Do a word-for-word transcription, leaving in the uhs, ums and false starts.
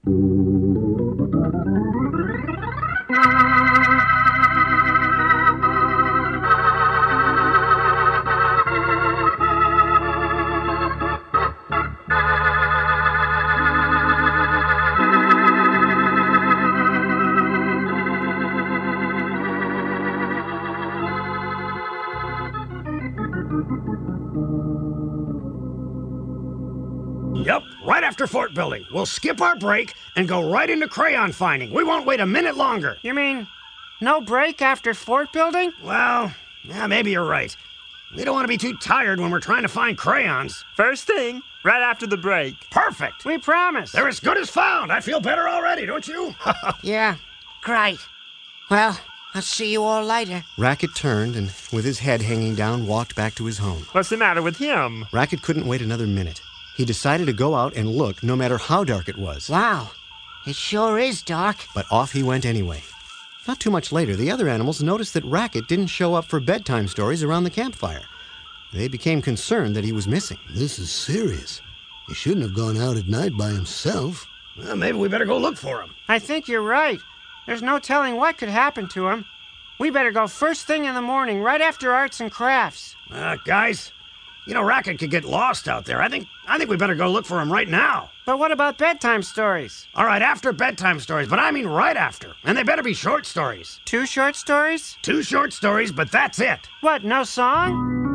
Yep, right after fort building. We'll skip our break and go right into crayon finding. We won't wait a minute longer. You mean no break after fort building? Well, yeah, maybe you're right. We don't want to be too tired when we're trying to find crayons. First thing, right after the break. Perfect. We promise. They're as good as found. I feel better already, don't you? Yeah, great. Well, I'll see you all later. Racket turned and, with his head hanging down, walked back to his home. What's the matter with him? Racket couldn't wait another minute. He decided to go out and look, no matter how dark it was. Wow, it sure is dark. But off he went anyway. Not too much later, the other animals noticed that Racket didn't show up for bedtime stories around the campfire. They became concerned that he was missing. This is serious. He shouldn't have gone out at night by himself. Well, maybe we better go look for him. I think you're right. There's no telling what could happen to him. We better go first thing in the morning, right after arts and crafts. Uh, guys, you know, Racket could get lost out there. I think I think we better go look for him right now. But what about bedtime stories? All right, after bedtime stories, but I mean right after. And they better be short stories. Two short stories? Two short stories, but that's it. What, no song?